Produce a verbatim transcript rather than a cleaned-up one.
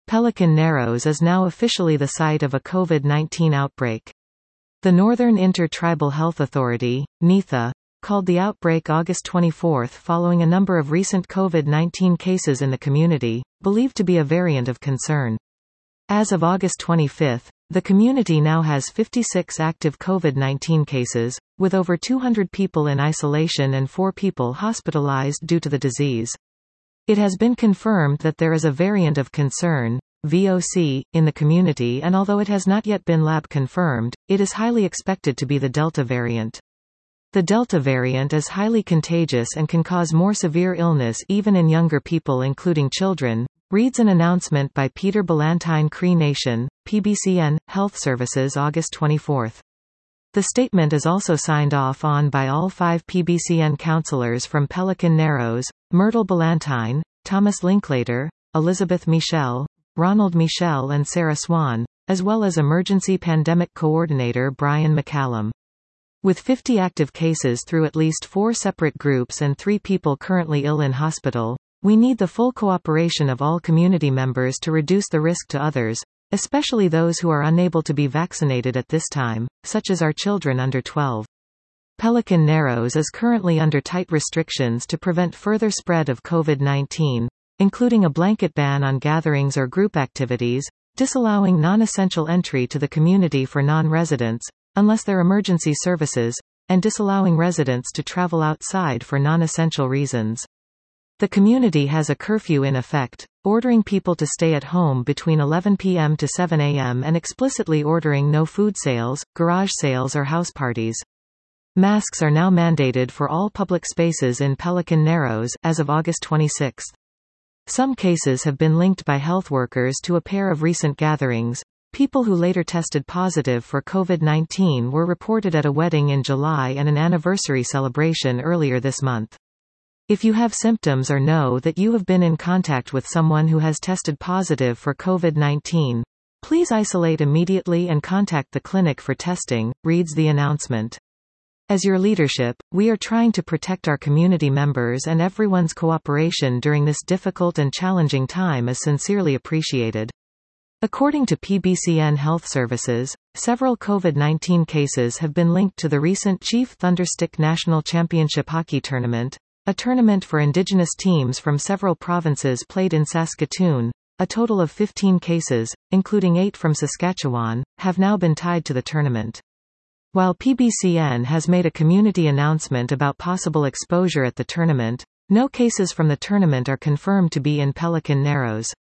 Pelican Narrows is now officially the site of a COVID nineteen outbreak. The Northern Inter-Tribal Health Authority, NITHA, called the outbreak August twenty-fourth following a number of recent COVID nineteen cases in the community, believed to be a variant of concern. As of August twenty-fifth, the community now has fifty-six active COVID nineteen cases, with over two hundred people in isolation and four people hospitalized due to the disease. It has been confirmed that there is a variant of concern, V O C, in the community, and although it has not yet been lab confirmed, it is highly expected to be the Delta variant. The Delta variant is highly contagious and can cause more severe illness even in younger people including children, reads an announcement by Peter Ballantyne Cree Nation, P B C N, Health Services August twenty-fourth. The statement is also signed off on by all five P B C N councillors from Pelican Narrows, Myrtle Ballantyne, Thomas Linklater, Elizabeth Michel, Ronald Michel and Sarah Swan, as well as Emergency Pandemic Coordinator Brian McCallum. With fifty active cases through at least four separate groups and three people currently ill in hospital, we need the full cooperation of all community members to reduce the risk to others, especially those who are unable to be vaccinated at this time, such as our children under twelve. Pelican Narrows is currently under tight restrictions to prevent further spread of COVID nineteen, including a blanket ban on gatherings or group activities, disallowing non-essential entry to the community for non-residents, unless they're emergency services, and disallowing residents to travel outside for non-essential reasons. The community has a curfew in effect, ordering people to stay at home between eleven p m to seven a m and explicitly ordering no food sales, garage sales or house parties. Masks are now mandated for all public spaces in Pelican Narrows, as of August twenty-sixth. Some cases have been linked by health workers to a pair of recent gatherings. People who later tested positive for COVID nineteen were reported at a wedding in July and an anniversary celebration earlier this month. If you have symptoms or know that you have been in contact with someone who has tested positive for COVID nineteen, please isolate immediately and contact the clinic for testing, reads the announcement. As your leadership, we are trying to protect our community members, and everyone's cooperation during this difficult and challenging time is sincerely appreciated. According to P B C N Health Services, several COVID nineteen cases have been linked to the recent Chief Thunderstick National Championship Hockey Tournament, a tournament for Indigenous teams from several provinces played in Saskatoon. A total of fifteen cases, including eight from Saskatchewan, have now been tied to the tournament. While P B C N has made a community announcement about possible exposure at the tournament, no cases from the tournament are confirmed to be in Pelican Narrows.